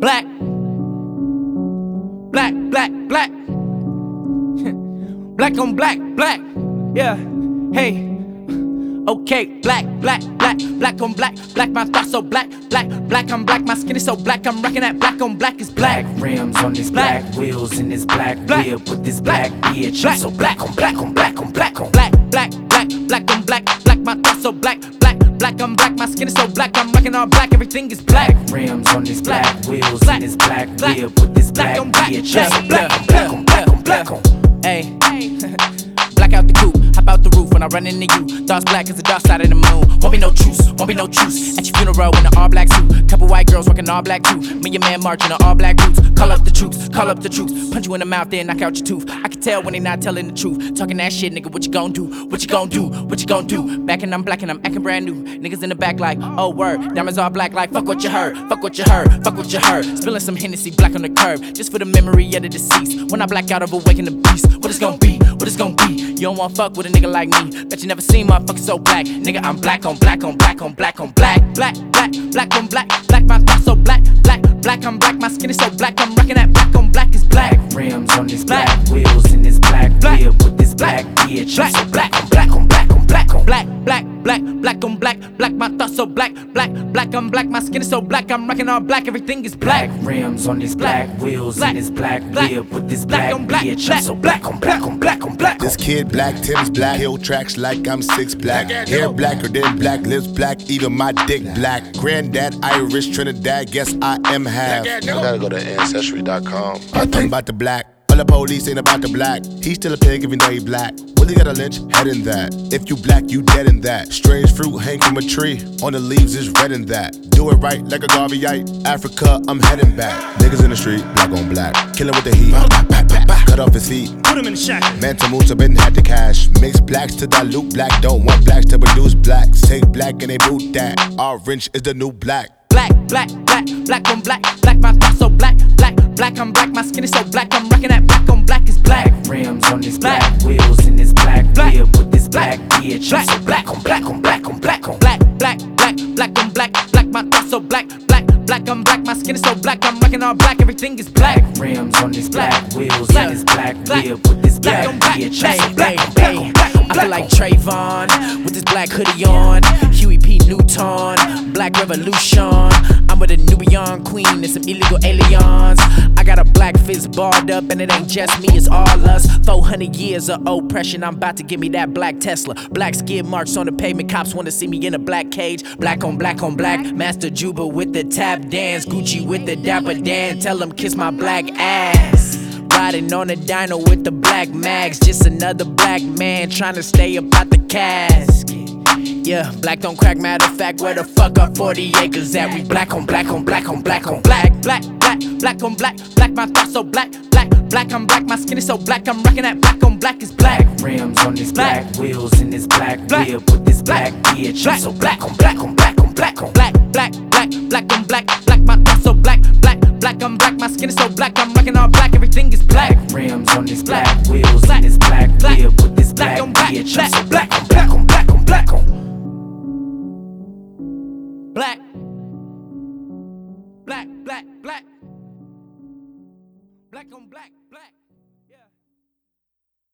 black. Black, black, black. Black on black, black. Yeah, hey. Okay, black, black, black, black on black, black, my thoughts so black, black, black, I'm black, my skin is so black, I'm rocking that black on black is black. Black rims on this black wheels in this black whip with this black bitch. I'm so black on black on black on black on black, black, black, black on black, black, my thoughts so black, black, black, I'm black, my skin is so black, I'm rocking all black, everything is black. Rims on this black wheels in this black whip with this black bitch. I'm so black on black on black on black on. Hey. Black out the coupe, hop out the roof when I run into you. Thoughts black as the dark side of the moon. Won't be no truce, won't be no truce. At your funeral in an all black suit. Couple white girls rockin' all black too. Me and your man marching in all black boots. Call up the troops, call up the troops. Punch you in the mouth, then knock out your tooth. I can tell when they not telling the truth. Talking that shit, nigga, what you gon' do? What you gon' do? What you gon' do? Back and I'm black and I'm acting brand new. Niggas in the back like, oh word. Diamonds all black like, fuck what you heard. Fuck what you heard, fuck what you heard. Spilling some Hennessy black on the curb. Just for the memory of the deceased. When I black out of awaken the beast. What it's gon' be? What it's gon' be? You don't wanna fuck with a nigga like me. Bet you never seen motherfuckers so black. Nigga, I'm black on black on black on black on black. Black, black, black on black. Black, my thoughts so black. Black, black, I'm black. My skin is so black. I'm rocking that black on black is black. Rims on this black wheels in this black whip with this black bitch. I'm so black on black on black on black on black, black, black, black on black. Black, my thoughts so black. Black, black, I'm black. My skin is so black. I'm rocking all black. Everything is black. Rims on this black wheels in this black whip with this black bitch. I'm so black on black on black on black. This kid black, Tim's black, hill tracks like I'm 6 black. Hair blacker than black, lips black, even my dick black. Granddad Irish, Trinidad, guess I am half. I gotta go to Ancestry.com. I'm about the black. All the police ain't about the black. He's still a pig even though he black. Willie got a lynch, head in that. If you black, you dead in that. Strange fruit hang from a tree. On the leaves is red in that. Do it right like a Garveyite. Africa, I'm heading back. Niggas in the street, black on black. Killing with the heat. Cut off his feet. Put him in the shack. Manta Moose up and had the cash. Mix blacks to dilute black. Don't want blacks to produce blacks. Take black and they boot that. Orange is the new black. Black, black, black, black on black. Black, my thoughts so black. Black, black, I'm black. My skin is so black. I'm rocking that black on black is black. Rims on this black wheels in this black whip with this black bitch. I'm so black on black on black on black on black, black, black, black on black. Black, my thoughts so black. Black, black, I'm black. My skin is so black. I'm rocking all black. Everything is black. Rims on this black wheels in this black whip with this black bitch. I'm so black on black on black on black. I feel like Trayvon with this black hoodie on. Huey P. Newton, Black Revolution. I'm with a Nubian queen and some illegal aliens. I got a black fist barred up and it ain't just me, it's all us. 400 years of oppression, I'm about to give me that black Tesla. Black skid marks on the pavement, cops wanna see me in a black cage. Black on black on black, Master Juba with the tap dance. Gucci with the Dapper Dan, tell him kiss my black ass. Riding on a dino with the black mags. Just another black man trying to stay up out the casket. Yeah, black don't crack, matter of fact, where the fuck are 40 acres at? We black on black on black on black on black. Black, black, black on black. Black, my thoughts so black. Black, black, I'm black, my skin is so black. I'm rocking that black on black is black. Rims on this black wheels in this black whip with this black bitch. I'm so black on black on black on black on black. Black, black, black on black. Black, my thoughts so black. Black, black, I'm black, my skin is so black. I'm rocking all black, everything is black. Rims on this black wheels in this black whip with this black